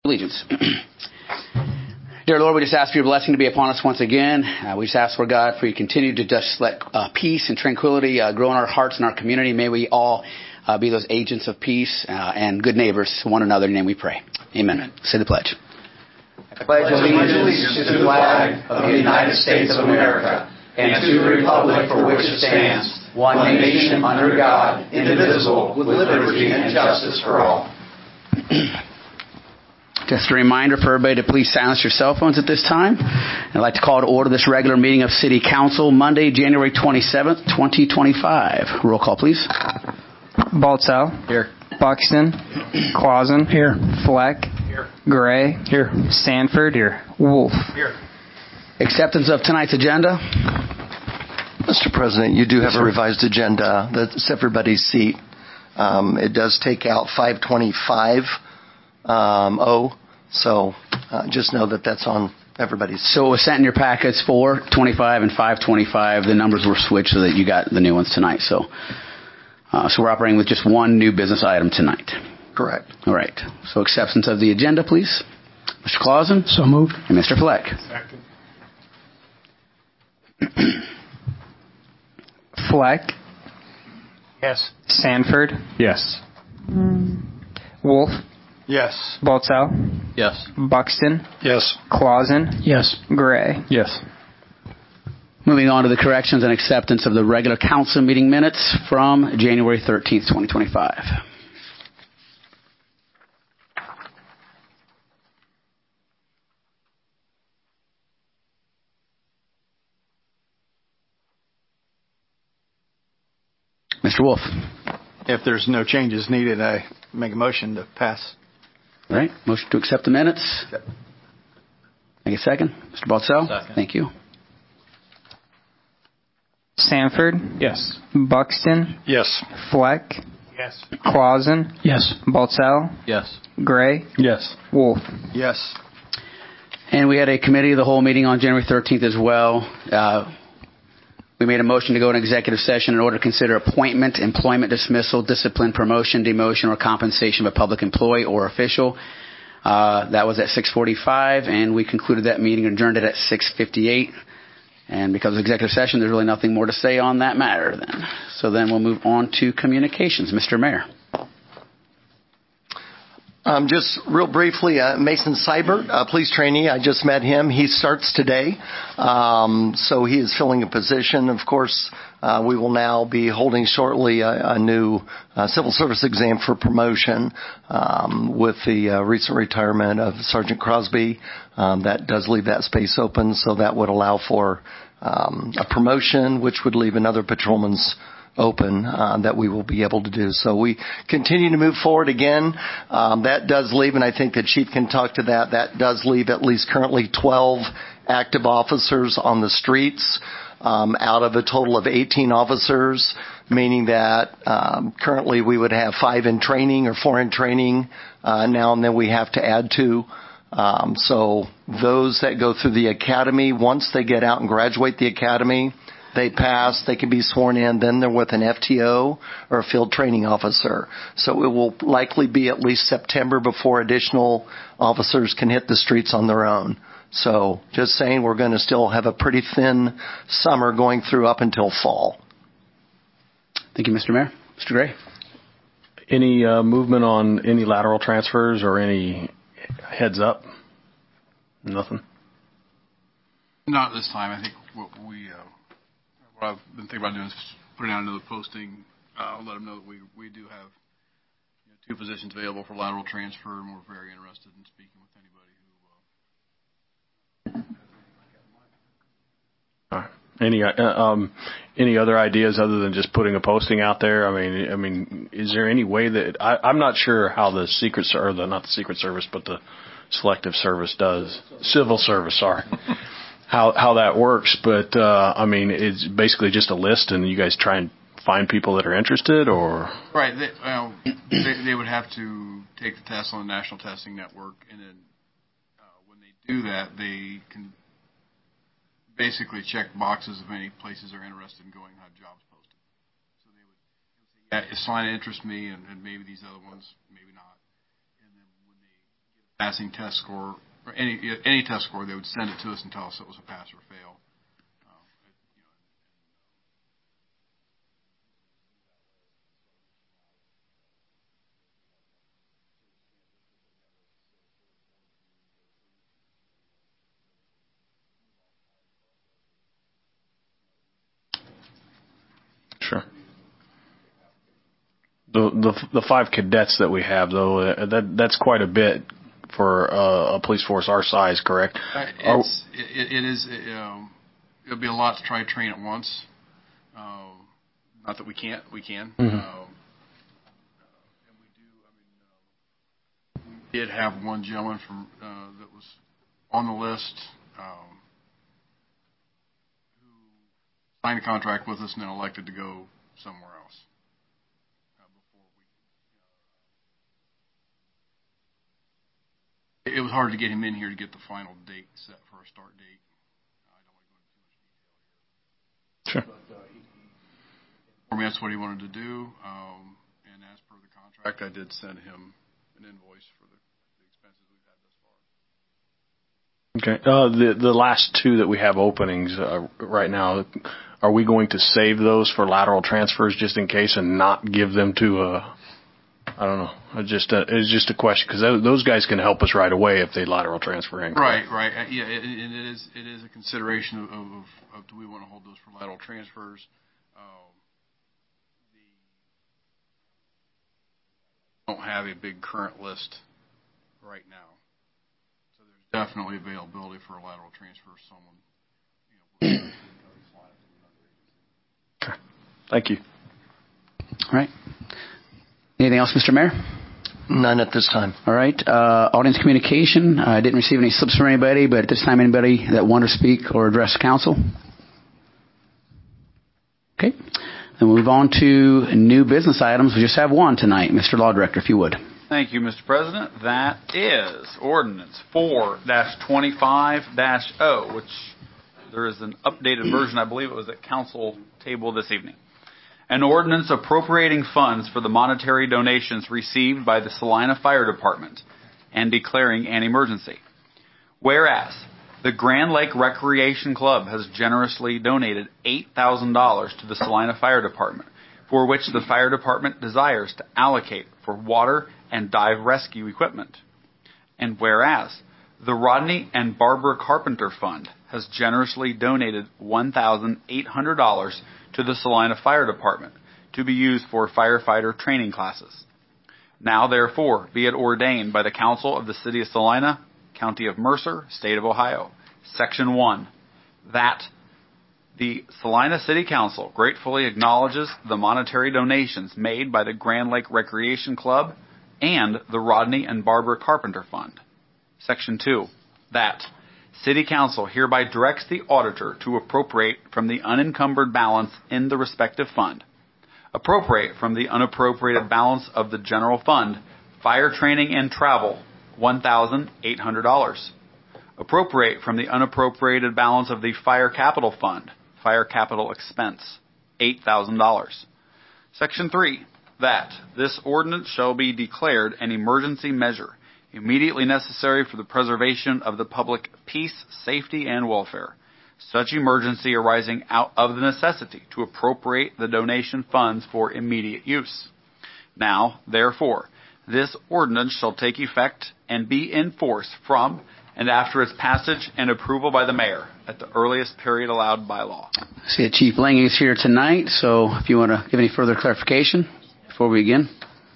Allegiance. Dear Lord, we just ask for your blessing to be upon us once again. We just ask for God for you to continue to just let peace and tranquility grow in our hearts and our community. May we all be those agents of peace and good neighbors to one another. In your name we pray. Amen. Say the pledge. I pledge allegiance to the flag of the United States of America and to the republic for which it stands, one nation under God, indivisible, with liberty and justice for all. Just a reminder for everybody to please silence your cell phones at this time. I'd like to call to order this regular meeting of City Council, Monday, January 27th, 2025. Roll call, please. Baltzell. Here. Buxton. Clausen. Here. Fleck. Here. Gray. Here. Sanford. Here. Wolf. Here. Acceptance of tonight's agenda. Mr. President, you do have a revised agenda that's everybody's seat. It does take out 525. So just know that that's on everybody's. So it was sent in your packets 425 and 525. The numbers were switched so that you got the new ones tonight. So we're operating with just one new business item tonight. Correct. All right. So acceptance of the agenda, please. Mr. Clausen? So moved. And Mr. Fleck? Second. Fleck. Yes. Sanford. Yes. Wolf. Yes. Baltzell. Yes. Buxton. Yes. Clausen. Yes. Gray. Yes. Moving on to the corrections and acceptance of the regular council meeting minutes from January 13th, 2025. Mr. Wolf. If there's no changes needed, I make a motion to pass. All right. Motion to accept the minutes. Make a second. Mr. Baltzell. Second. Thank you. Sanford. Yes. Buxton. Yes. Fleck. Yes. Clausen. Yes. Baltzell. Yes. Gray. Yes. Wolf. Yes. And we had a committee of the whole meeting on January 13th as well. We made a motion to go in executive session in order to consider appointment, employment dismissal, discipline, promotion, demotion, or compensation of a public employee or official. That was at 6:45, and we concluded that meeting and adjourned it at 6:58. And because of executive session, there's really nothing more to say on that matter then. So then we'll move on to communications. Mr. Mayor. Just real briefly, Mason Seibert, police trainee. I just met him. He starts today. So he is filling a position. Of course, we will now be holding shortly a new civil service exam for promotion with the recent retirement of Sergeant Crosby. That does leave that space open, so that would allow for a promotion, which would leave another patrolman's open that we will be able to do. So we continue to move forward again. That does leave, and I think the chief can talk to that, that does leave at least currently 12 active officers on the streets out of a total of 18 officers, meaning that currently we would have 5 in training or 4 in training now, and then we have to add 2. So those that go through the academy, once they get out and graduate the academy, they pass, they can be sworn in, then they're with an FTO or a field training officer. So it will likely be at least September before additional officers can hit the streets on their own. So just saying, we're going to still have a pretty thin summer going through up until fall. Thank you, Mr. Mayor. Mr. Gray. Any movement on any lateral transfers or any heads up? Nothing? Not this time. I think what I've been thinking about doing is putting out another posting. Let them know that we do have 2 positions available for lateral transfer, and we're very interested in speaking with anybody who. Any other ideas other than just putting a posting out there? I mean, is there any way that I'm not sure how the not the Secret Service, but the Selective Service does civil service? Sorry. How that works, but I mean, it's basically just a list, and you guys try and find people that are interested, or right? They would have to take the test on the National Testing Network, and then when they do that, they can basically check boxes of any places they're interested in going and have jobs posted. So they would say, yeah, a sign of interest me, and maybe these other ones, maybe not. And then when they get a passing test score or any test score, they would send it to us and tell us it was a pass or fail. Sure. The 5 cadets that we have, though, that's quite a bit for a police force our size, correct? It is. It'll be a lot to try to train at once. Not that we can't. We can. Mm-hmm. And we do. We did have one gentleman from that was on the list who signed a contract with us and then elected to go somewhere else. It was hard to get him in here to get the final date set for a start date. I don't want to go into too much detail here. Sure. But for me, that's what he wanted to do. And as per the contract, I did send him an invoice for the expenses we've had thus far. Okay. The last 2 that we have openings right now, are we going to save those for lateral transfers just in case and not give them to I don't know. It's just a question because those guys can help us right away if they lateral transfer in. Right. Yeah, it is a consideration of do we want to hold those for lateral transfers? Don't have a big current list right now, so there's definitely availability for a lateral transfer. Someone, Okay. Thank you. All right. Anything else, Mr. Mayor? None at this time. All right. Audience communication. I didn't receive any slips from anybody, but at this time, anybody that want to speak or address council? Okay. Then we'll move on to new business items. We just have one tonight. Mr. Law Director, if you would. Thank you, Mr. President. That is Ordinance 4-25-0, which there is an updated version. I believe it was at council table this evening. An ordinance appropriating funds for the monetary donations received by the Salina Fire Department and declaring an emergency. Whereas the Grand Lake Recreation Club has generously donated $8,000 to the Salina Fire Department, for which the fire department desires to allocate for water and dive rescue equipment. And whereas the Rodney and Barbara Carpenter Fund has generously donated $1,800 to the Salina Fire Department to be used for firefighter training classes. Now, therefore, be it ordained by the Council of the City of Salina, County of Mercer, State of Ohio, Section 1, that the Salina City Council gratefully acknowledges the monetary donations made by the Grand Lake Recreation Club and the Rodney and Barbara Carpenter Fund. Section 2, that City Council hereby directs the auditor to appropriate from the unencumbered balance in the respective fund, appropriate from the unappropriated balance of the general fund, fire training and travel, $1,800. Appropriate from the unappropriated balance of the fire capital fund, fire capital expense, $8,000. Section 3, that this ordinance shall be declared an emergency measure immediately necessary for the preservation of the public peace, safety, and welfare. Such emergency arising out of the necessity to appropriate the donation funds for immediate use. Now, therefore, this ordinance shall take effect and be in force from and after its passage and approval by the mayor at the earliest period allowed by law. I see that Chief Lange is here tonight, so if you want to give any further clarification before we begin.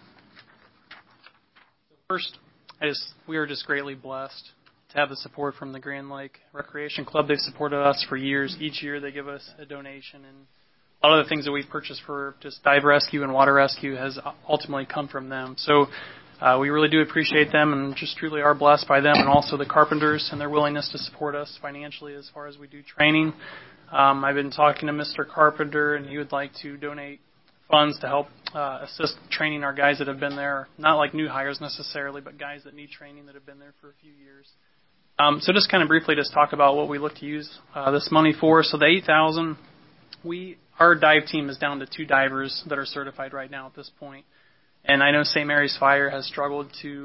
First, we are just greatly blessed to have the support from the Grand Lake Recreation Club. They've supported us for years. Each year they give us a donation, and a lot of the things that we've purchased for just dive rescue and water rescue has ultimately come from them. So we really do appreciate them and just truly are blessed by them, and also the Carpenters and their willingness to support us financially as far as we do training. I've been talking to Mr. Carpenter, and he would like to donate funds to help assist training our guys that have been there, not like new hires necessarily, but guys that need training that have been there for a few years. So just kind of briefly just talk about what we look to use this money for. So the $8,000, our dive team is down to 2 divers that are certified right now at this point. And I know St. Mary's Fire has struggled to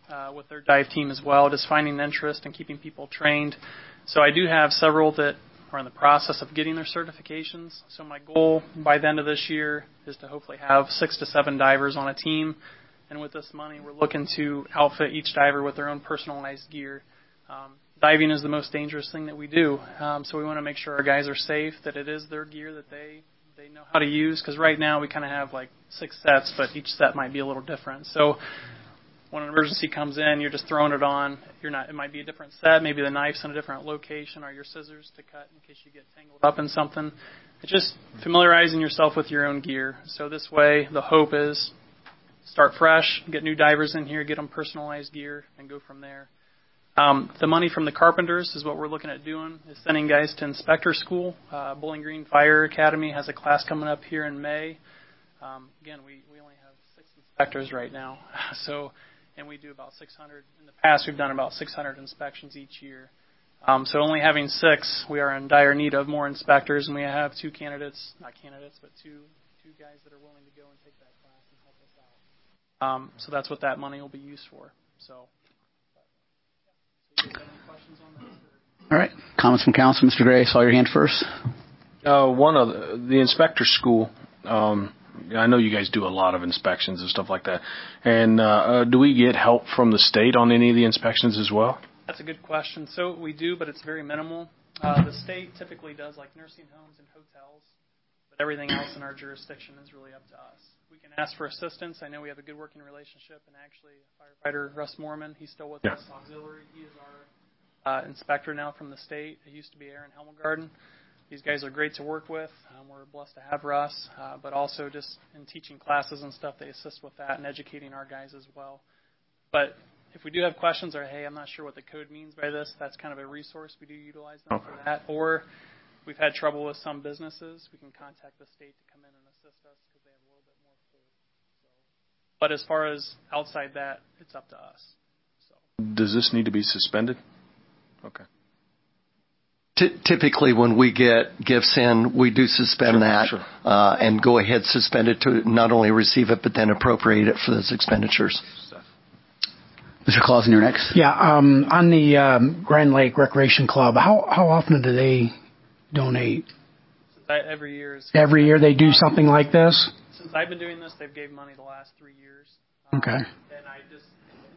with their dive team as well, just finding interest and keeping people trained. So I do have several that are in the process of getting their certifications. So my goal by the end of this year is to hopefully have 6 to 7 divers on a team. And with this money, we're looking to outfit each diver with their own personalized gear. Diving is the most dangerous thing that we do. So we want to make sure our guys are safe, that it is their gear that they know how to use. Because right now we kind of have like 6 sets, but each set might be a little different. So when an emergency comes in, you're just throwing it on. It might be a different set. Maybe the knife's in a different location, or your scissors to cut in case you get tangled up in something. It's just familiarizing yourself with your own gear. So this way, the hope is start fresh, get new divers in here, get them personalized gear, and go from there. The money from the carpenters is what we're looking at doing, is sending guys to inspector school. Bowling Green Fire Academy has a class coming up here in May. Again, we only have 6 inspectors right now, and we do about 600. In the past, we've done about 600 inspections each year. So only having 6, we are in dire need of more inspectors, and we have 2 candidates, not candidates, but two guys that are willing to go and take that class and help us out. So that's what that money will be used for. So you have any questions on this? All right. Comments from council. Mr. Gray, saw your hand first. One of the inspector school. I know you guys do a lot of inspections and stuff like that. And do we get help from the state on any of the inspections as well? That's a good question. So we do, but it's very minimal. The state typically does like nursing homes and hotels, but everything else in our jurisdiction is really up to us. We can ask for assistance. I know we have a good working relationship, and actually firefighter Russ Morman, he's still with us, auxiliary. He is our inspector now from the state. He used to be Aaron Helmelgarden. These guys are great to work with. We're blessed to have Russ, but also just in teaching classes and stuff, they assist with that and educating our guys as well. But if we do have questions or, hey, I'm not sure what the code means by this, that's kind of a resource. We do utilize them for that. Or we've had trouble with some businesses. We can contact the state to come in and assist us because they have a little bit more pull. But as far as outside that, it's up to us. Does this need to be suspended? Okay. Typically, when we get gifts in, we do suspend that and go ahead, suspend it to not only receive it, but then appropriate it for those expenditures. Mr. Clausen, you're next. Yeah, on the Grand Lake Recreation Club, how often do they donate? Every year. Every year they do something like this? Since I've been doing this, they've gave money the last 3 years. Okay. And I just...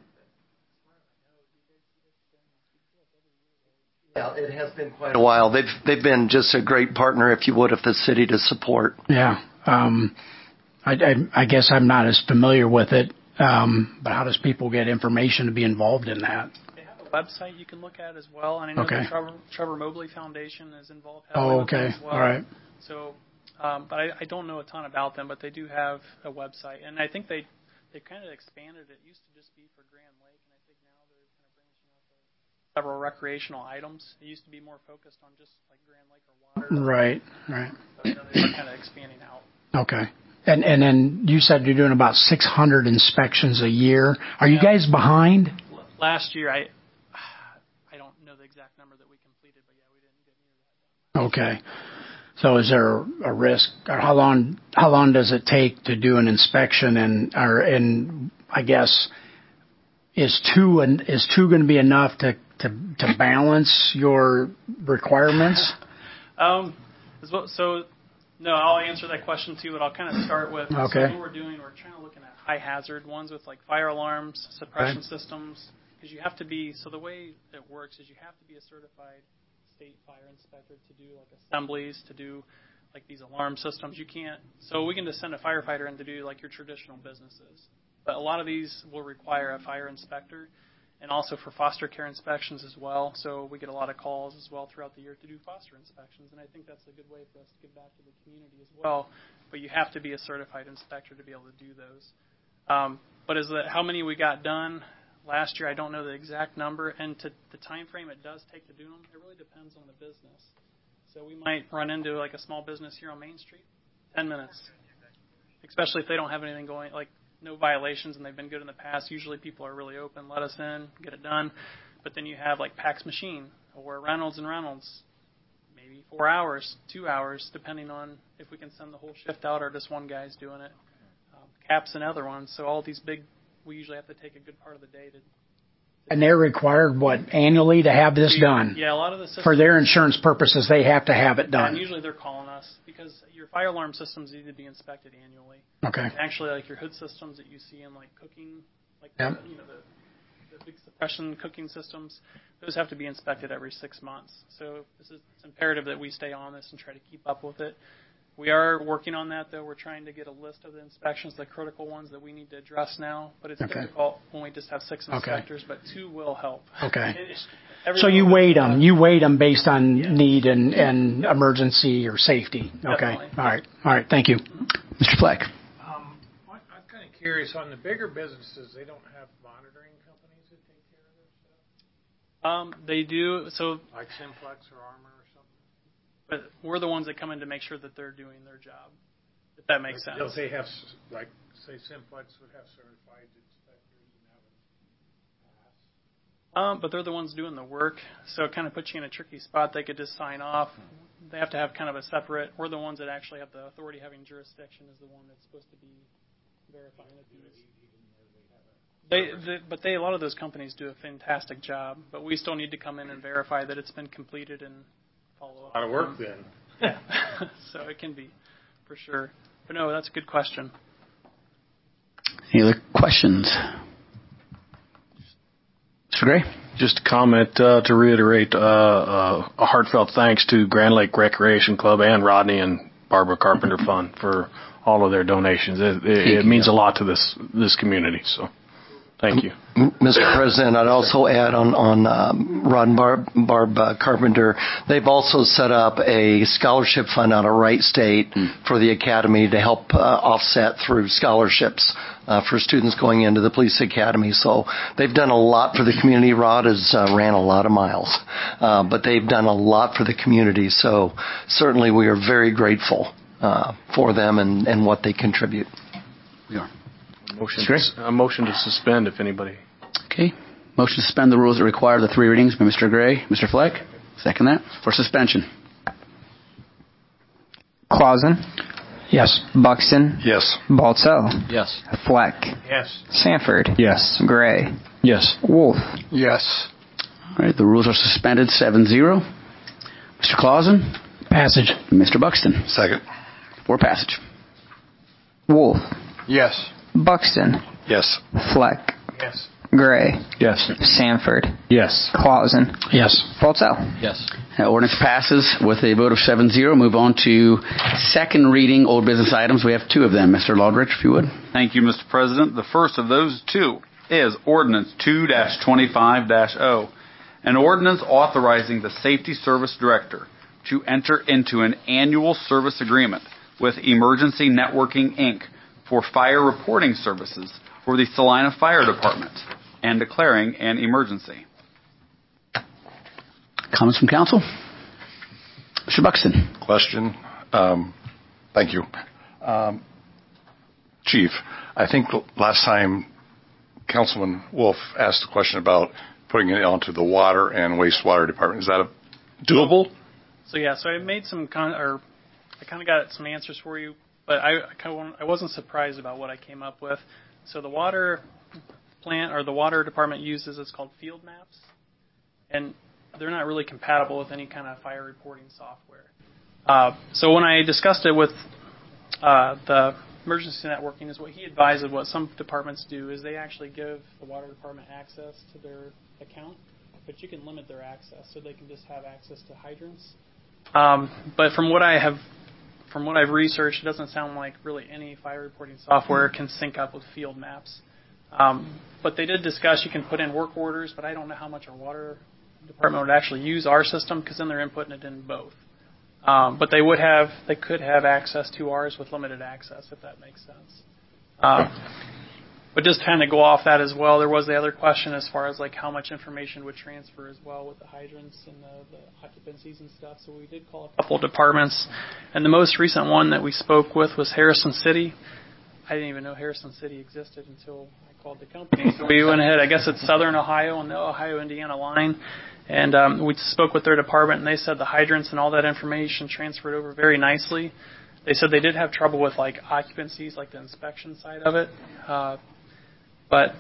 Yeah, it has been quite a while. They've been just a great partner, if you would, of the city to support. Yeah. I guess I'm not as familiar with it, but how does people get information to be involved in that? They have a website you can look at as well, and I know the Trevor Mobley Foundation is involved heavily with them as well. All right. So, but I don't know a ton about them, but they do have a website, and I think they've kind of expanded it. It used to just be for Grand Lake, and I think now they're kind of branching out to several recreational items. It used to be more focused on just like Grand Lake or water. Right. So they're kind of expanding out. Okay. And then you said you're doing about 600 inspections a year. Are you guys behind? Last year, I don't know the exact number that we completed, but yeah, we didn't get near that. Okay. So is there a risk, or how long does it take to do an inspection, and I guess is two going to be enough to balance your requirements? No, I'll answer that question too, but I'll kind of start with what we're doing. We're trying to looking at high hazard ones with like fire alarms, suppression systems, because you have to be. So the way it works is you have to be a certified state fire inspector to do like assemblies, to do like these alarm systems. You can't. So we can just send a firefighter in to do like your traditional businesses, but a lot of these will require a fire inspector. And also for foster care inspections as well. So we get a lot of calls as well throughout the year to do foster inspections. And I think that's a good way for us to give back to the community as well. But you have to be a certified inspector to be able to do those. But how many we got done last year, I don't know the exact number. And to the time frame it does take to do them, it really depends on the business. So we might run into like a small business here on Main Street, 10 minutes. Especially if they don't have anything going, like no violations, and they've been good in the past. Usually people are really open, let us in, get it done. But then you have like Pax Machine or Reynolds and Reynolds, maybe 4 hours, 2 hours, depending on if we can send the whole shift out or just one guy's doing it. Caps and other ones. So all these big, we usually have to take a good part of the day to And they're required, annually to have this done? Yeah, a lot of the systems. For their insurance purposes, they have to have it done. And usually they're calling us because your fire alarm systems need to be inspected annually. Okay. And actually, like your hood systems that you see in like cooking, like Yep. the big suppression cooking systems, those have to be inspected every 6 months. So it's imperative that we stay on this and try to keep up with it. We are working on that, though. We're trying to get a list of the inspections, the critical ones that we need to address now. But it's difficult when we just have 6 inspectors, but 2 will help. Okay. So you weight them. You weight them based on need and emergency or safety. Okay. Definitely. All right. Thank you. Mr. Fleck. I'm kind of curious. On the bigger businesses, they don't have monitoring companies that take care of their stuff? They do. So like Simplex or Armor or something? But we're the ones that come in to make sure that they're doing their job, if that makes sense. Don't they have, like, say, Simplex would have certified inspectors and have them pass? But they're the ones doing the work, so it kind of puts you in a tricky spot. They could just sign off. They have to have kind of a separate. We're the ones that actually have the authority having jurisdiction is the one that's supposed to be verifying these. But a lot of those companies do a fantastic job, but we still need to come in and verify that it's been completed and follow up. A lot of work then. Yeah, so it can be, for sure. But no, that's a good question. Any other questions? Mr. Gray? Just a comment to reiterate a heartfelt thanks to Grand Lake Recreation Club and Rodney and Barbara Carpenter Fund for all of their donations. It means a lot to this community. So, thank you. Mr. President, I'd also add on Rod and Barb Carpenter, they've also set up a scholarship fund out of Wright State for the Academy to help offset through scholarships for students going into the police academy. So they've done a lot for the community. Rod has ran a lot of miles, but they've done a lot for the community. So certainly we are very grateful for them and what they contribute. We are. A motion to suspend, if anybody. Okay. Motion to suspend the rules that require the 3 readings by Mr. Gray. Mr. Fleck, second that. For suspension. Clausen. Yes. Buxton. Yes. Baltzell. Yes. Fleck. Yes. Sanford. Yes. Gray. Yes. Wolf. Yes. All right. The rules are suspended 7-0. Mr. Clausen. Passage. Mr. Buxton. Second. For passage. Wolf. Yes. Buxton. Yes. Fleck. Yes. Gray. Yes. Sanford. Yes. Clausen. Yes. Baltzell. Yes. Ordinance passes with a vote of 7-0. Move on to second reading old business items. We have 2 of them. Mr. Laldrich, if you would. Thank you, Mr. President. The first of those 2 is Ordinance 2-25-0, an ordinance authorizing the Safety Service Director to enter into an annual service agreement with Emergency Networking, Inc. for fire reporting services for the Salina Fire Department and declaring an emergency. Comments from council? Mr. Buxton. Question. Thank you. Chief, I think last time Councilman Wolf asked a question about putting it onto the water and wastewater department. Is that doable? So I made I kind of got some answers for you, but I wasn't surprised about what I came up with. So the water plant or the water department uses it's called field maps, and they're not really compatible with any kind of fire reporting software. So when I discussed it with the emergency networking, is what he advised of what some departments do is they actually give the water department access to their account, but you can limit their access so they can just have access to hydrants. But from what I've researched, it doesn't sound like really any fire reporting software can sync up with field maps. But they did discuss you can put in work orders, but I don't know how much our water department would actually use our system because then they're inputting it in both. But they could have access to ours with limited access, if that makes sense. But just kind of go off that as well, there was the other question as far as like how much information would transfer as well with the hydrants and the occupancies and stuff. So we did call a couple of departments, and the most recent one that we spoke with was Harrison City. I didn't even know Harrison City existed until I called the company. So we went ahead, I guess it's Southern Ohio on the Ohio-Indiana line, and we spoke with their department, and they said the hydrants and all that information transferred over very nicely. They said they did have trouble with like occupancies, like the inspection side of it. But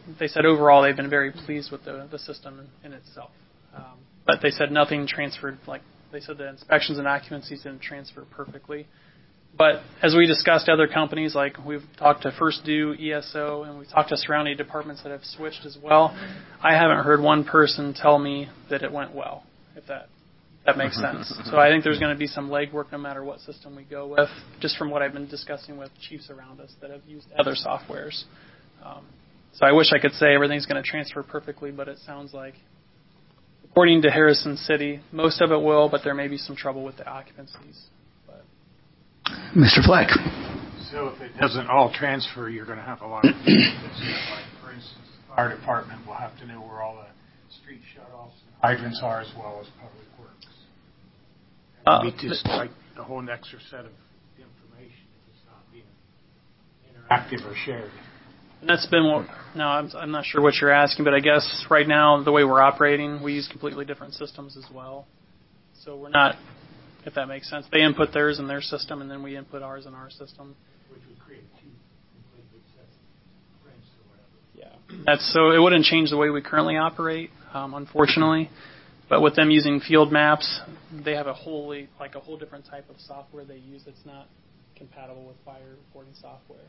they said overall they've been very pleased with the system in itself. But they said nothing transferred, like they said the inspections and occupancies didn't transfer perfectly. But as we discussed other companies, like we've talked to First Due, ESO, and we've talked to surrounding departments that have switched as well, I haven't heard one person tell me that it went well, if that makes sense. So I think there's going to be some legwork no matter what system we go with, just from what I've been discussing with chiefs around us that have used other softwares. So I wish I could say everything's going to transfer perfectly, but it sounds like, according to Harrison City, most of it will, but there may be some trouble with the occupancies. Mr. Fleck. So if it doesn't all transfer, you're going to have a lot of like, for instance, the fire department will have to know where all the street shutoffs and hydrants are, as well as public works. It'd be just like the whole extra set of information if it's not being interactive or shared. And that's been what. Now, I'm not sure what you're asking, but I guess right now the way we're operating, we use completely different systems as well. So we're not, if that makes sense. They input theirs in their system, and then we input ours in our system. Which would create two completely separate prints or whatever. Yeah. That's so it wouldn't change the way we currently operate, unfortunately. But with them using field maps, they have a whole different type of software they use that's not compatible with fire reporting software.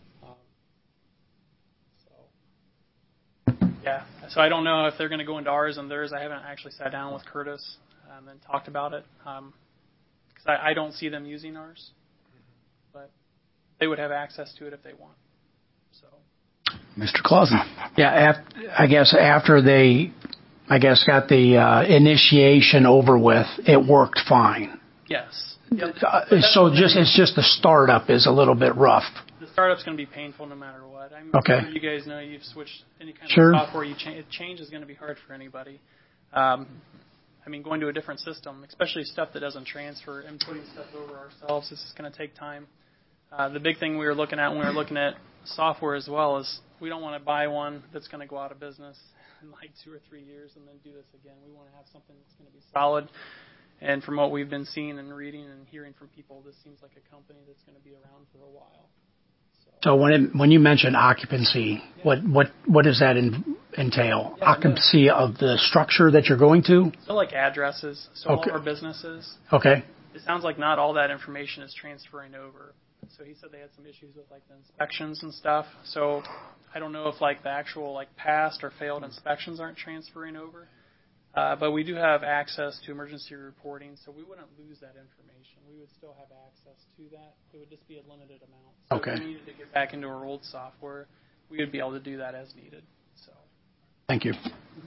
Yeah, so I don't know if they're going to go into ours and theirs. I haven't actually sat down with Curtis and talked about it because I don't see them using ours, but they would have access to it if they want. So, Mr. Clausen. Yeah, I guess after they, got the initiation over with, it worked fine. Yes. Yep. So it's just the startup is a little bit rough. The startup's going to be painful no matter what. I'm okay. sure you guys know you've switched any kind sure. of software. Change is going to be hard for anybody. Going to a different system, especially stuff that doesn't transfer and putting stuff over ourselves, this is going to take time. The big thing we were looking at when we were looking at software as well is we don't want to buy one that's going to go out of business in like 2 or 3 years and then do this again. We want to have something that's going to be solid. And from what we've been seeing and reading and hearing from people, this seems like a company that's going to be around for a while. So when you mention occupancy, what does that entail? Yeah, occupancy of the structure that you're going to? So like addresses, so all of our businesses. Okay. It sounds like not all that information is transferring over. So he said they had some issues with like the inspections and stuff. So I don't know if like the actual like past or failed inspections aren't transferring over. But we do have access to emergency reporting, so we wouldn't lose that information. We would still have access to that. It would just be a limited amount. So okay. If we needed to get back into our old software, we would be able to do that as needed. So. Thank you.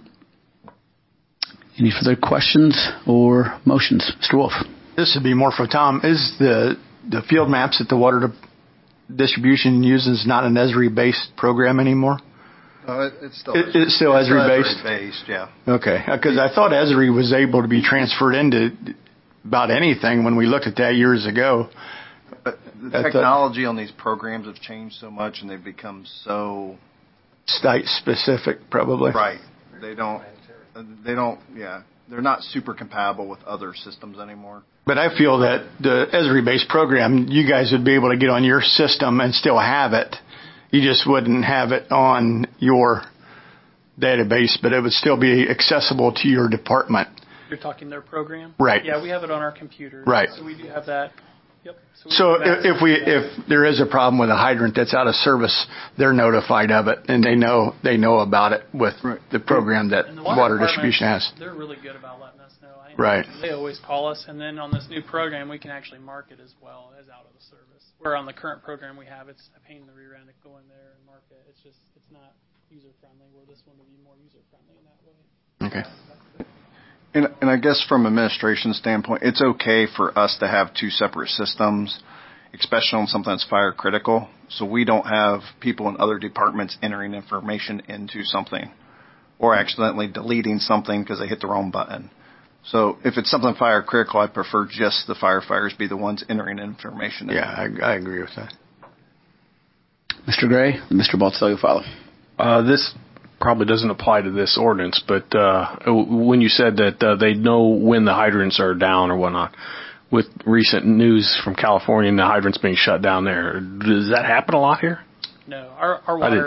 Any further questions or motions? Mr. Wolf. This would be more for Tom. Is the field maps that the water distribution uses not an Esri-based program anymore? It's still Esri-based? Yeah. Okay, because I thought Esri was able to be transferred into about anything when we looked at that years ago. But the technology on these programs have changed so much, and they've become so site-specific, probably. Right. They don't. Yeah, they're not super compatible with other systems anymore. But I feel that the Esri-based program, you guys would be able to get on your system and still have it. You just wouldn't have it on your database, but it would still be accessible to your department. You're talking their program? Right. Yeah, we have it on our computer. Right. So we do have that. Yep. So if there is a problem with a hydrant that's out of service, they're notified of it, and they know about it with the program that water distribution has. They're really good about letting us know. Right. They always call us, and then on this new program, we can actually mark it as well as out of the service. Where on the current program we have, it's a pain in the rear end to go in there and mark it. It's not user friendly. Where this one would be more user friendly in that way. Okay. And I guess from administration standpoint, it's okay for us to have 2 separate systems, especially on something that's fire critical. So we don't have people in other departments entering information into something or accidentally deleting something because they hit the wrong button. So if it's something fire critical, I prefer just the firefighters be the ones entering information. Yeah, I agree with that. Mr. Gray, Mr. Baltzell, you'll follow. This probably doesn't apply to this ordinance, but when you said that they know when the hydrants are down or whatnot, with recent news from California and the hydrants being shut down there, does that happen a lot here? No, our water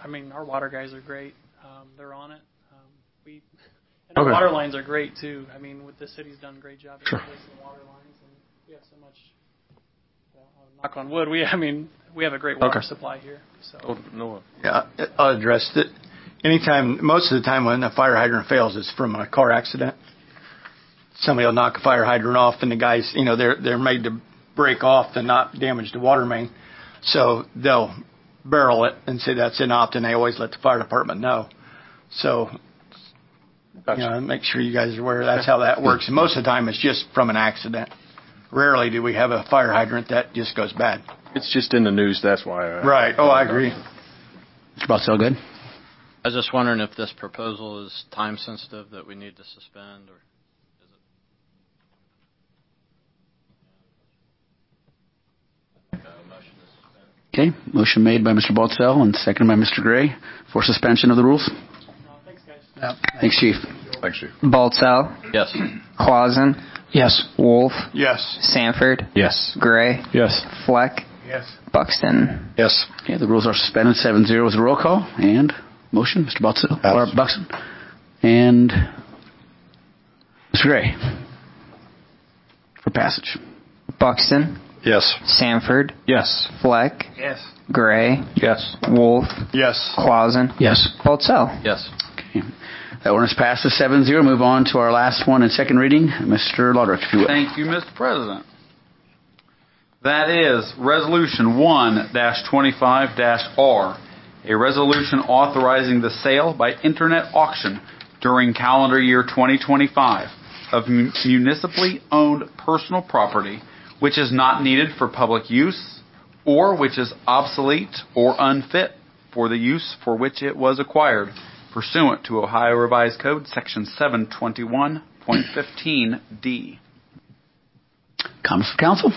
I mean, our water guys are great. They're on it. And our water lines are great too. I mean, the city's done a great job of replacing water lines, and we have so much. Knock on wood. We have a great water supply here. So. Yeah, I'll address it. Most of the time when a fire hydrant fails, it's from a car accident. Somebody will knock a fire hydrant off, and the guys, they're made to break off to not damage the water main. So they'll barrel it and say that's inopt, and they always let the fire department know. So, make sure you guys are aware that's how that works. And most of the time it's just from an accident. Rarely do we have a fire hydrant that just goes bad. It's just in the news, that's why. Right. Oh, I agree. Mr. Botsell, good? I was just wondering if this proposal is time sensitive that we need to suspend, or is it? Motion to suspend. Okay, motion made by Mr. Botsell and seconded by Mr. Gray for suspension of the rules. Thanks, guys. Yep. Thanks, Chief. Thanks, Chief. Baltzell. Yes. Clausen. Yes. Wolf. Yes. Sanford. Yes. Gray. Yes. Fleck. Yes. Buxton. Yes. Okay, the rules are suspended 7-0 with a roll call and motion, Mr. Botsell, or Buxton, and Mr. Gray for passage. Buxton. Yes. Sanford. Yes. Fleck. Yes. Gray. Yes. Wolf. Yes. Clausen. Yes. Baltzell. Yes. Okay. That ordinance passes 7-0. Move on to our last one in second reading. Mr. Lodrick, if you will. Thank you, Mr. President. That is Resolution 1-25-R, a resolution authorizing the sale by internet auction during calendar year 2025 of municipally owned personal property which is not needed for public use or which is obsolete or unfit for the use for which it was acquired, pursuant to Ohio Revised Code, Section 721.15d. Comments from council?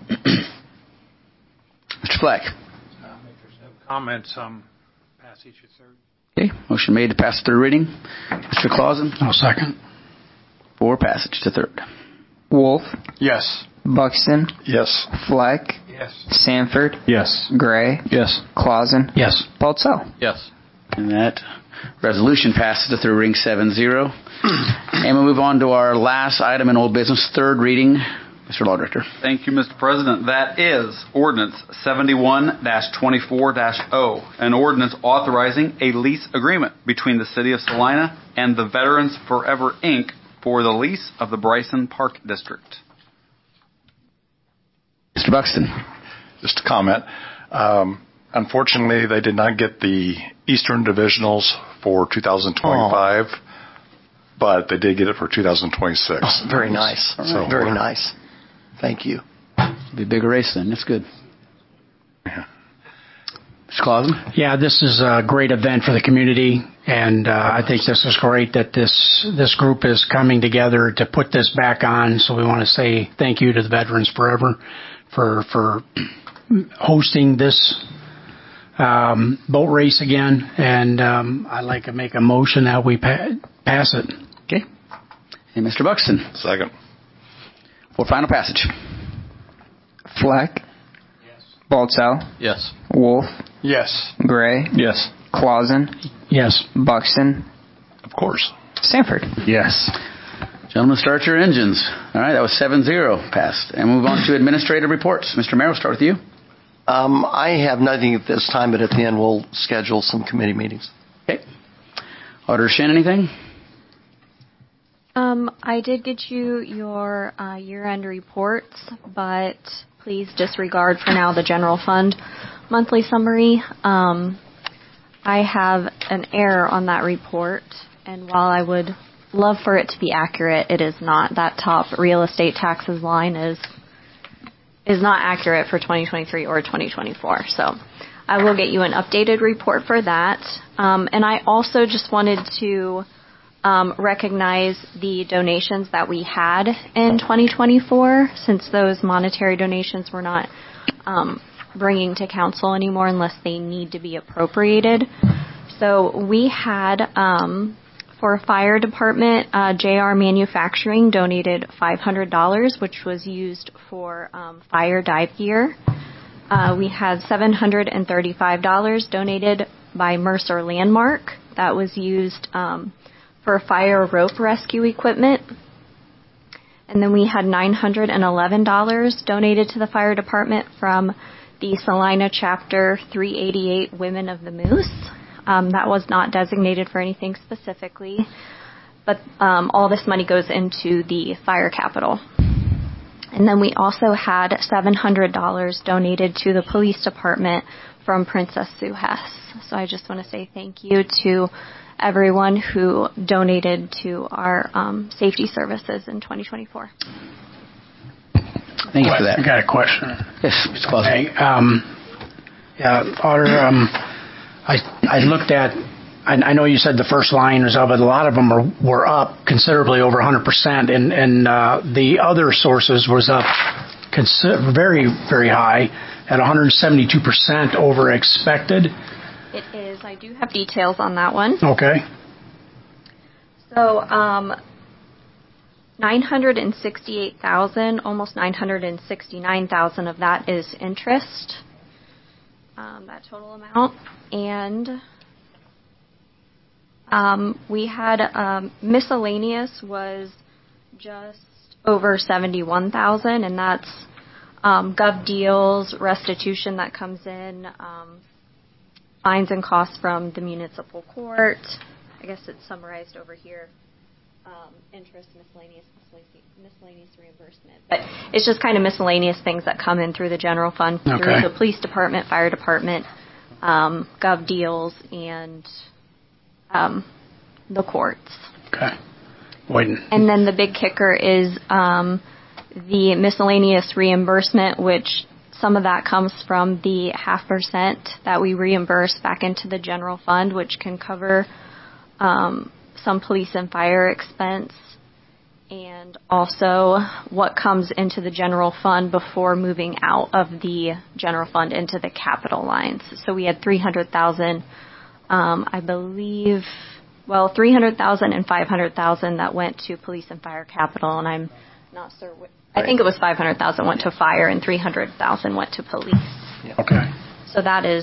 Mr. Fleck. Comments on passage of third. Okay, motion made to pass third reading. Mr. Clausen. I'll second. For passage to third. Wolf. Yes. Buxton. Yes. Fleck. Yes. Sanford. Yes. Gray. Yes. Clausen. Yes. Baltzell. Yes. And that resolution passes to third reading 7-0. And we'll move on to our last item in old business, third reading. Mr. Law Director. Thank you, Mr. President. That is Ordinance 71-24-0, an ordinance authorizing a lease agreement between the City of Salina and the Veterans Forever, Inc. for the lease of the Bryson Park District. Mr. Buxton. Just a comment. Unfortunately, they did not get the Eastern Divisionals for 2025, but they did get it for 2026. Oh, very nice. So, very nice. Thank you. Be a bigger race then. That's good. Yeah. Mr. Clausen? Yeah, this is a great event for the community, and I think this is great that this group is coming together to put this back on. So we want to say thank you to the Veterans Forever for hosting this boat race again, and I'd like to make a motion that we pass it. Okay. And Mr. Buxton? Second. For final passage. Fleck. Yes. Baltzell. Yes. Wolf. Yes. Gray. Yes. Clausen. Yes. Buxton. Of course. Sanford. Yes. Gentlemen, start your engines. All right, that was 7-0 passed. And move on to administrative reports. Mr. Mayor, we'll start with you. I have nothing at this time, but at the end we'll schedule some committee meetings. Okay. Auditor Shin, anything? I did get you your year-end reports, but please disregard for now the general fund monthly summary. I have an error on that report, and while I would love for it to be accurate, it is not. That top real estate taxes line is not accurate for 2023 or 2024. So I will get you an updated report for that. And I also just wanted to recognize the donations that we had in 2024, since those monetary donations were not bringing to council anymore unless they need to be appropriated. So we had, for fire department, JR Manufacturing donated $500, which was used for fire dive gear. We had $735 donated by Mercer Landmark that was used for fire rope rescue equipment. And then we had $911 donated to the fire department from the Salina Chapter 388 Women of the Moose. That was not designated for anything specifically, but all this money goes into the fire capital. And then we also had $700 donated to the police department from Princess Sue Hess. So I just want to say thank you to everyone who donated to our safety services in 2024. Thank you for that. I got a question. Yes, Mr. Clausen. Hey, Auditor, I looked at, I know you said the first line was up, but a lot of them were up considerably over 100%, and the other sources was up very, very high at 172% over expected. It is. I do have details on that one. Okay. So, 968,000, almost 969,000 of that is interest. That total amount, and we had miscellaneous was just over 71,000, and that's gov deals, restitution that comes in, fines and costs from the municipal court. I guess it's summarized over here. Interest, miscellaneous reimbursement. But it's just kind of miscellaneous things that come in through the general fund, through the police department, fire department, gov deals, and the courts. Okay. Waiting. And then the big kicker is the miscellaneous reimbursement, which some of that comes from the 0.5% that we reimburse back into the general fund, which can cover some police and fire expense, and also what comes into the general fund before moving out of the general fund into the capital lines. So we had 300,000, I believe, 300,000 and 500,000 that went to police and fire capital, and I'm not sure. I think it was 500,000 went to fire and 300,000 went to police. Yeah. Okay. So that is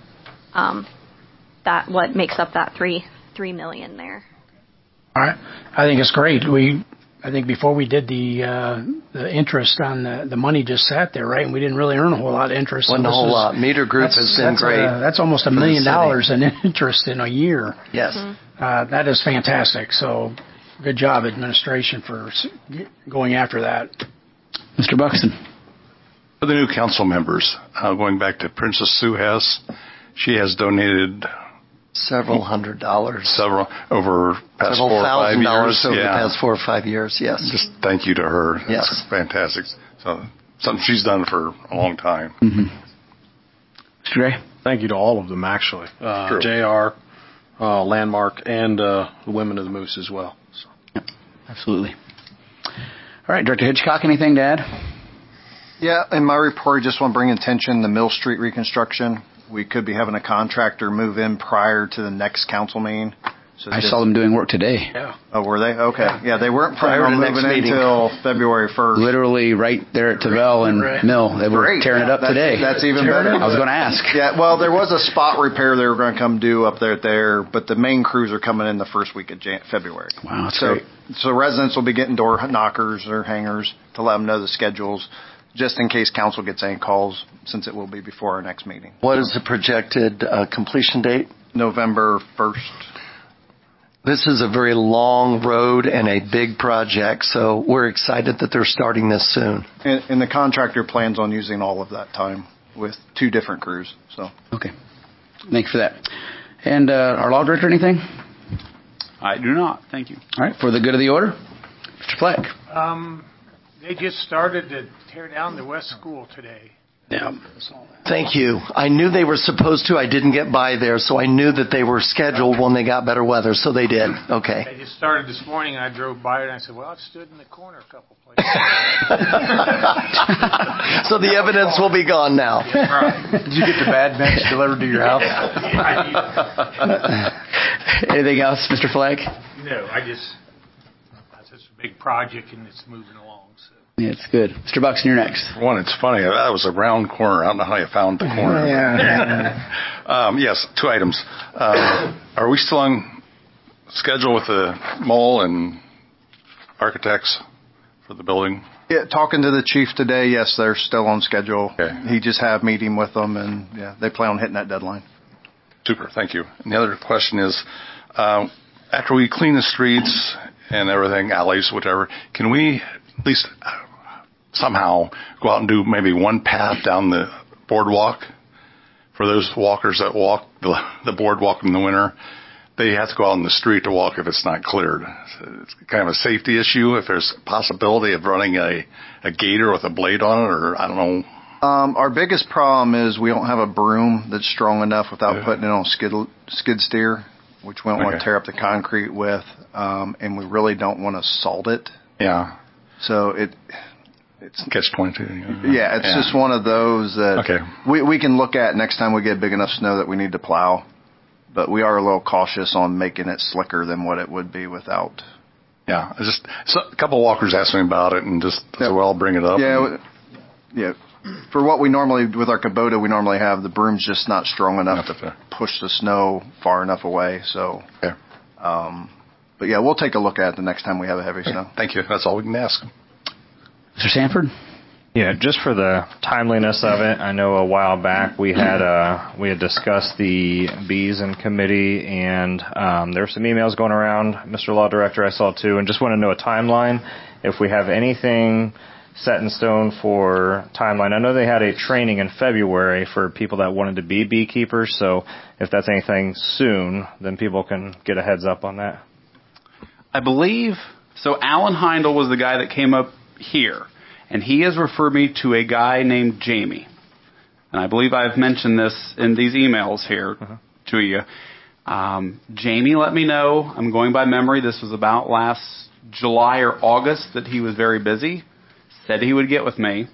that what makes up that $3 million there. All right. I think it's great. I think before we did the interest on the money just sat there, right? And we didn't really earn a whole lot of interest. Wasn't a whole lot. Meter Group has been great. That's almost $1 million in interest in a year. Yes. That is fantastic. So good job, administration, for going after that. Mr. Buxton. For the new council members, going back to Princess Sue Hess, she has donated several $100s. Over past 4 or 5 years. Over the past 4 or 5 years, yes. Just thank you to her. Yes. It's fantastic. So something she's done for a long time. Mm-hmm. Mr. Gray? Thank you to all of them, actually. JR, Landmark, and the Women of the Moose as well. So. Yep, absolutely. All right, Director Hitchcock, anything to add? Yeah, in my report, I just want to bring attention to Mill Street reconstruction. We could be having a contractor move in prior to the next council meeting. So I saw them doing work today. Yeah. Oh, were they? Okay. Yeah, they weren't planning on moving in until February 1st. Literally right there at Tavel and Mill. They were tearing it up today. That's even better. I was going to ask. Yeah, well, there was a spot repair they were going to come do up there, but the main crews are coming in the first week of February. Wow, that's great. So residents will be getting door knockers or hangers to let them know the schedules, just in case council gets any calls, since it will be before our next meeting. What is the projected completion date? November 1st. This is a very long road and a big project, so we're excited that they're starting this soon. And the contractor plans on using all of that time with 2 different crews. So okay. Thank you for that. And our law director, anything? I do not. Thank you. All right. For the good of the order, Mr. Fleck. They just started to tear down the West School today. Yeah. Thank you. I knew they were supposed to. I didn't get by there, so I knew that they were scheduled when they got better weather, so they did. Okay. They just started this morning, and I drove by it, and I said, well, I've stood in the corner a couple places. So the evidence will be gone now. Yeah, right. Did you get the bad bench delivered to your house? Anything else, Mr. Fleck? No, that's a big project, and it's moving along. So. Yeah, it's good. Mr. Buxton, you're next. One, it's funny. That was a round corner. I don't know how you found the corner. Yes, 2 items. Are we still on schedule with the mall and architects for the building? Yeah, talking to the chief today, yes, they're still on schedule. Okay. He just had a meeting with them, and they plan on hitting that deadline. Super, thank you. And the other question is, after we clean the streets and everything, alleys, whatever, can we at least somehow go out and do maybe one path down the boardwalk for those walkers that walk the boardwalk in the winter? They have to go out in the street to walk if it's not cleared. It's kind of a safety issue. If there's a possibility of running a gator with a blade on it, or I don't know. Our biggest problem is we don't have a broom that's strong enough without putting it on skid steer, which we don't want to tear up the concrete with, and we really don't want to salt it. Yeah. So it's catch-22. Yeah, it's just one of those that we can look at next time we get big enough snow that we need to plow. But we are a little cautious on making it slicker than what it would be without. Yeah, a couple of walkers asked me about it, and just as well bring it up. Yeah. For what we normally, with our Kubota, we normally have the broom's just not strong enough to push the snow far enough away. So, but yeah, we'll take a look at it the next time we have a heavy snow. Thank you. That's all we can ask. Mr. Sanford? Yeah, just for the timeliness of it, I know a while back we had discussed the bees in committee, and there were some emails going around. Mr. Law Director, I saw too, and just want to know a timeline. If we have anything set in stone for timeline. I know they had a training in February for people that wanted to be beekeepers, so if that's anything soon, then people can get a heads up on that. I believe so. Alan Heindel was the guy that came up here. And he has referred me to a guy named Jamie. And I believe I've mentioned this in these emails here to you. Jamie let me know, I'm going by memory, this was about last July or August, that he was very busy. Said he would get with me.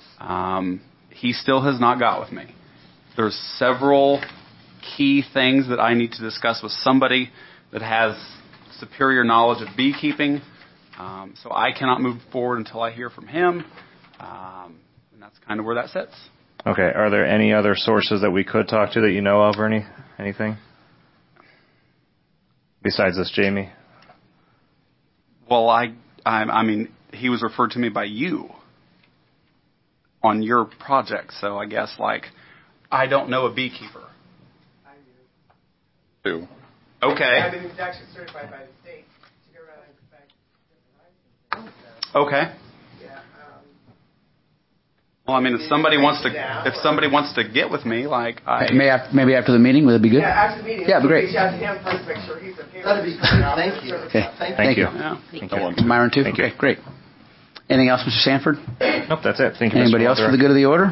He still has not got with me. There's several key things that I need to discuss with somebody that has superior knowledge of beekeeping. So I cannot move forward until I hear from him, and that's kind of where that sits. Okay. Are there any other sources that we could talk to that you know of, or anything besides this, Jamie? Well, I mean, he was referred to me by you on your project, so I guess I don't know a beekeeper. I do. Okay. I've been actually certified by the state. Okay. Well, I mean, if somebody wants to get with me, maybe after the meeting, would it be good? Yeah, after the meeting. Yeah, that'd be great. Reach out to him first, make sure he's okay. That'd be great. Thank you. Okay. Thank you. Yeah. Thank you. Myron too. Thank okay, you. Great. Anything else, Mr. Sanford? Nope, that's it. Thank you. Anybody else for the good of the order?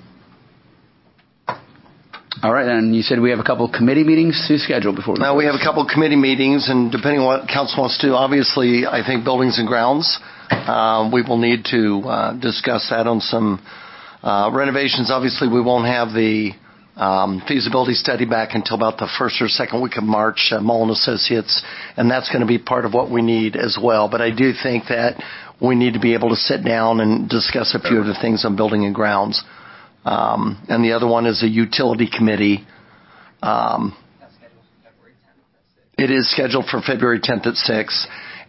All right, and you said we have a couple of committee meetings to schedule before. Now we have a couple of committee meetings, and depending on what council wants to do, obviously, I think Buildings and Grounds, we will need to discuss that on some renovations. Obviously, we won't have the feasibility study back until about the first or second week of March, Mullen Associates, and that's going to be part of what we need as well. But I do think that we need to be able to sit down and discuss a few of the things on Building and Grounds. And the other one is a utility committee. It is scheduled for February 10th at 6.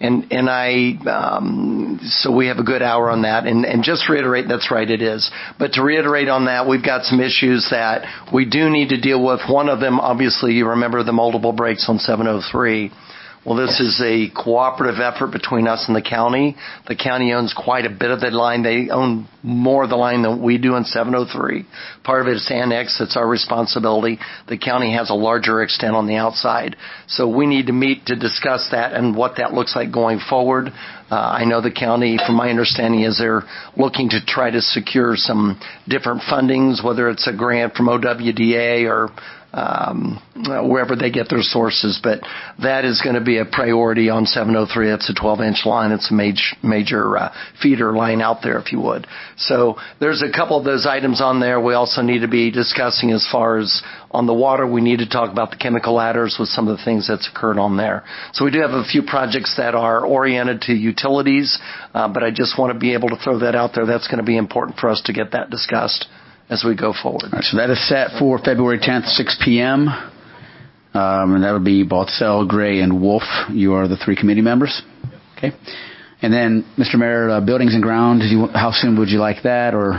So we have a good hour on that. And just to reiterate, that's right, it is. But to reiterate on that, we've got some issues that we do need to deal with. One of them, obviously, you remember the multiple breaks on 703. Well, this is a cooperative effort between us and the county. The county owns quite a bit of the line. They own more of the line than we do in 703. Part of it is annexed. It's our responsibility. The county has a larger extent on the outside. So we need to meet to discuss that and what that looks like going forward. I know the county, from my understanding, is they're looking to try to secure some different fundings, whether it's a grant from OWDA or wherever they get their sources. But that is going to be a priority on 703. That's a 12-inch line. It's a major feeder line out there, if you would. So there's a couple of those items on there. We also need to be discussing as far as on the water. We need to talk about the chemical ladders with some of the things that's occurred on there. So we do have a few projects that are oriented to utilities, but I just want to be able to throw that out there. That's going to be important for us to get that discussed as we go forward. All right, so that is set for February 10th, 6 p.m. And that would be Baltzell, Gray, and Wolf. You are the three committee members. Okay. And then, Mr. Mayor, buildings and grounds, how soon would you like that? Or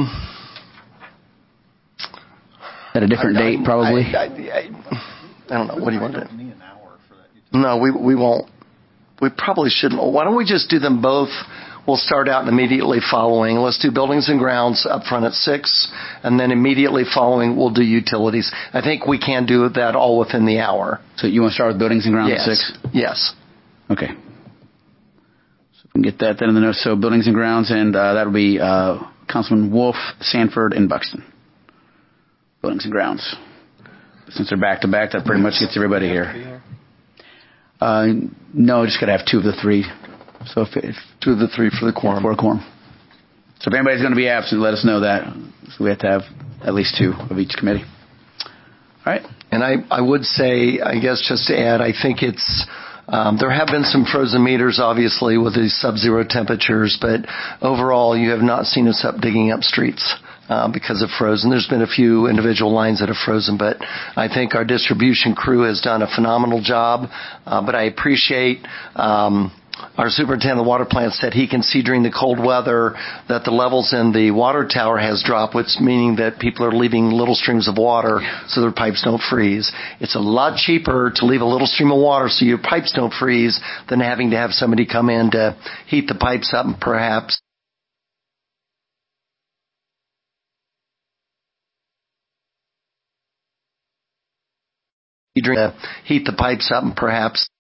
at a different date, probably? I don't know. What do you want to do? No, we won't. We probably shouldn't. Why don't we just do them both? We'll start out immediately following. Let's do buildings and grounds up front at 6, and then immediately following we'll do utilities. I think we can do that all within the hour. So you want to start with buildings and grounds at 6? Yes. Okay. So if we can get that then in the notes. So buildings and grounds, and that'll be Councilman Wolf, Sanford, and Buxton. Buildings and grounds. Since they're back to back, that pretty much gets everybody here. No, just got to have 2 of the 3. So if 2 of the 3 for the quorum. For a quorum. So if anybody's going to be absent, let us know that. So we have to have at least 2 of each committee. All right. And I would say, I guess just to add, I think it's, there have been some frozen meters, obviously, with these sub-zero temperatures, but overall, you have not seen us digging up streets because of frozen. There's been a few individual lines that have frozen, but I think our distribution crew has done a phenomenal job. But I appreciate our superintendent of the water plant said he can see during the cold weather that the levels in the water tower has dropped, which meaning that people are leaving little streams of water so their pipes don't freeze. It's a lot cheaper to leave a little stream of water so your pipes don't freeze than having to have somebody come in to heat the pipes up and perhaps heat the pipes up and perhaps